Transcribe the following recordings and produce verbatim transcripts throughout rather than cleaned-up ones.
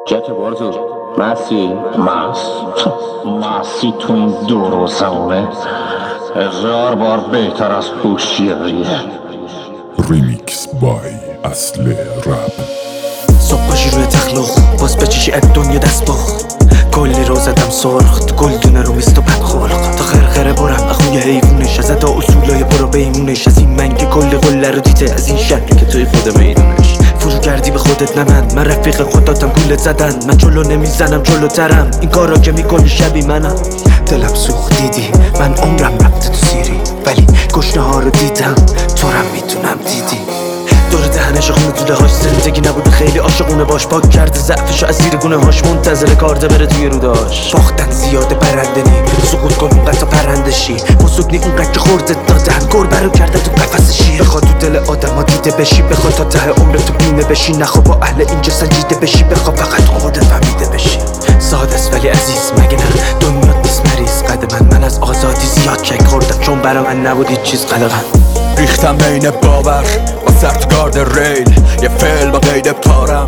جت بارزو مسی مس مسی تو این دور و زمونه هزار بار بهتر از هوشیاریه. ریمیکس بای اصل رپ. صبح باشی روی تخلق باز بچشی اد دنیا دست بخ کلی رو زدم سرخت گل دونه رو میست و بد خلق تا خرخره برم اخوی حیوونش از ادا اصولای برو بیمونش از این من که کلی قله رو دیده از این شهر که توی خود میدونش فرو کردی به خودت نمند من رفیق خوداتم گولت زدن من جلو نمیزنم جلوترم این کارا که میکنی شبی منم دلم سوخت دیدی من عمرم رفته تو سیری ولی گشنه ها رو دیدم تو رم میتونم دیدی دور دهنش خونه دوله هاش زندگی نبوده خیلی عاشقونه باش پاک کرده ضعفشو از زیر گونه هاش منتظر کارده بره توی روداش باختن زیاده برنده نی سقوط کن اونقدر تا پرنده شی بزرگ نی اونقدر که خوردت دادن گربه رو کرده تو قفس شیر بخواد تو دل آدم ها دیده بشی بخواد تا ته عمرت تو بینه بشی نخوا با اهل اینجا سنجیده بشی بخواد فقط خودت فهمیده بشی ساده است ولی عزیز مگه نه دنیا نیست مریض قد من من از آزادی زیاد کک خوردم چون برا من نبود هیچ چیز قلقم ریختم بین باور با سر تو گارد ریل یه فعل با قید پارم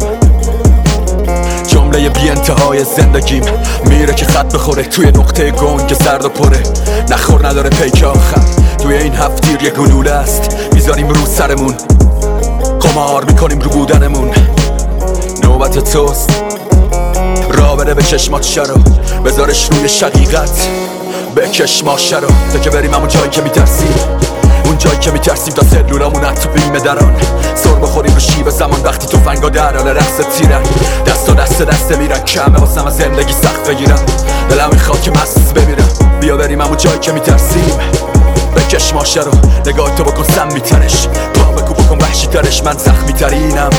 جمله بی انتهای زندگیم میره که خط بخوره توی نقطه گنگ سرد و پره نخور نداره پیک آخر توی این هفتیر یه گلوله است میذاریم رو سرمون قمار میکنیم رو بودنمون نوبت توست را بره به چشمات شرو بذارش روی شقیقت بکش ماشه رو تا که بریم همون جایی که میترسیم اون جایی که میترسیم تا سلولامون تو بیمه دران سر بخوریم رو شیب زمان وقتی تو فنگا در حال رقص تیرن دست و دست دست میرن کمه واسم از زندگی سخت بگیرم دلم میخواد که مست بمیرم بیا بریم همون جایی که میترسیم بکش ماشه رو نگاه تو بکن سم میترش پا بکو بکن وحشی ترش من زخمی ترینم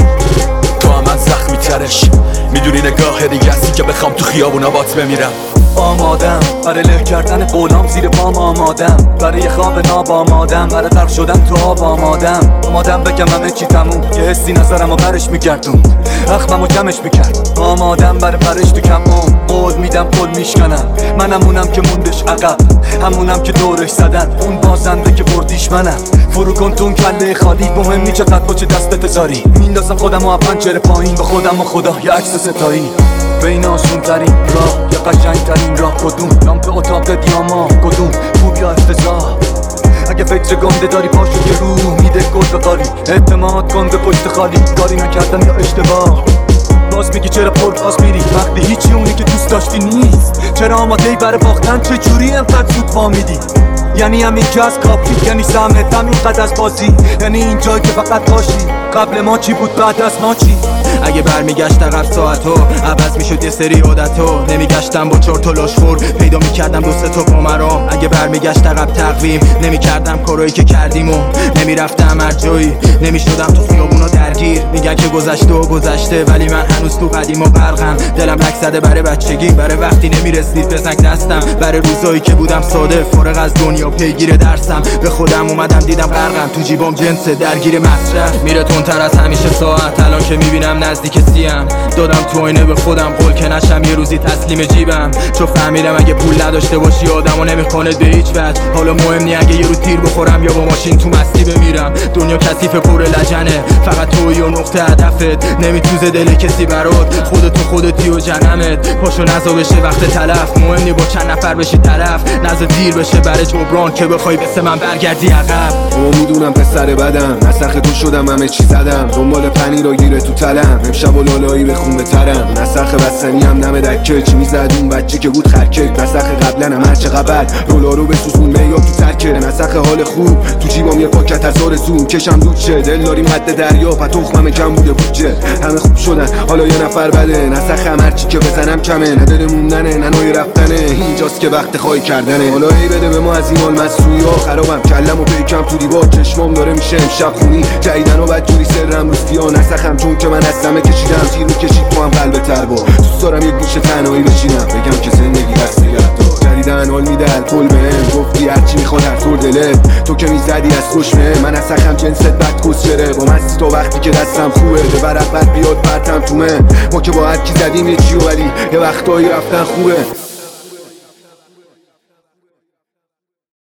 تو هم من زخمی ترش میدونی نگاه دیگه هستی که بخوام تو خیابون آبات بمیرم آمادم برای له کردن قولام زیر پام آمادم برای خواب ناب آمادم برای غرق شدن تو آب آمادم آمادم بگم همه چی تموم یه حسی نظرم و برش میگردون اخمم و جمعش میکرد آمادم برای پرش تو کمام قول میدم قول میشکنم منم اونم که موندش عقب همونم که دورش زدن اون بازنده که بردیش منم فرو کن تو اون کله خالی مهم نی چقدر پشت دستت زاری میندازم خودم و پنجره پایین با خودم و خدا یه عکس ستایی بین آسون ترین راه یا قشنگ ترین راه کدوم لامپ اتاق دیاما کدوم خوب یا افتضاح اگه فکر گنده داری پاشو یه روح میده گل بقاری اعتماد کن به پشت خالی کاری نکردم یا اشتباه باز میگی چرا پر باز میری وقتی هیچی اونی که دوست داشتی نیست چرا آماده ای برای باختن چه جوری انقدر زود فهمیدی یعنی همین که از کافی یعنی سهمت همین قد از بازی یعنی این جایی که فقط باشی قبل ما چی بود بعد از ما چی اگه برمیگشت عقب ساعتو عوض میشد یه سری عادتو نمیگشتم با چرت و لاشخور پیدا میکردم دوست تو با مرام اگه برمیگشت عقب تقویم نمیکردم کارایی که کردیم و نمیرفتم هر جایی نمیشدم تو خیابونا درگیر میگن که گذشته و گذشته ولی من هنوز تو قدیم و غرقم دلم لک زده برای بچگی برای وقتی نمیرسید بزنگ دستم برای روزایی که بودم ساده فارغ از دنیا پیگیر درسم به خودم اومدم دیدم غرقم تو جیبام جنس درگیر مصرف میره تندتر از همیشه ساعت الان که میبینم نزدیک سیم دادم تو آینه به خودم قول که نشم یه روزی تسلیم جیبم چون فهمیدم اگه پول نداشته باشی آدمو نمیخواند به هیچ وجه حالا مهم نی اگه یه رو تیر بخورم یا با ماشین تو مستی بمیرم دنیا کثیف پر لجنه فقط تویی و نقطه هدفت نمیتوزه دل کسی برات خودتو خودتی و جنمت پاشو نزا بشه وقت تلف مهم نی با چند نفر بشی طرف نزا دیر بشه برای جبران که بخوای بس من برگردی عقب او میدونم پسر بدم نسخ تو شدم همه چی زدم دنبال پنیر و گیره تو تلم امشب و لالایی بخون بترم نسخ بستنی هم نم دکه چی میزد اون بچه که بود خرکک نسخ قبلا هم هرچه قبل رولا رو بسوزون میاب تو ترکه نسخ حال خوب تو جیبام یه پاکت از آرزوم کشم دود شه دل داریم حد دریا پتخمم کم بوده بودجه همه خوب شدن حالا یه نفر بده نسخ هم هرچی که بزنم کمه نه دل موندنه نه نوعی رفتنه اینجاست که وقت خواهی کردنه حالا ای بده به ما از این مال مسئولیا خرابم کلم و پیکم تو دیوار چشمام داره میشه امشب خونی جدیدن و بدجوری سرم روسیا نسخم چون که من هستم کشیدم تیر رو کشید تو هم قلب تربا دوست دارم یه گوشه تنهایی بشینم بگم که زندگی هست نگهدار جدیدن حال میده الکل بهم گفتی هرچی میخواد هر طور دلت تو که میزدی از خوشمه من نسخم جنست بد کسچره با مستی تا وقتی که دستم خوبه به ورق بد بیاد پرتم تومه ما که با هر کی زدیم یه چی و ولی یه وقتایی رفتن خوبه